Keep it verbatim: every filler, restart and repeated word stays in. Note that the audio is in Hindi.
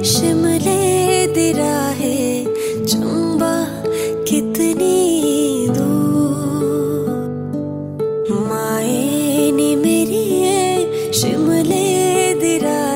शिमले दी राहे चंबा कितनी दूर, माए नी मेरी शिमले दी राहे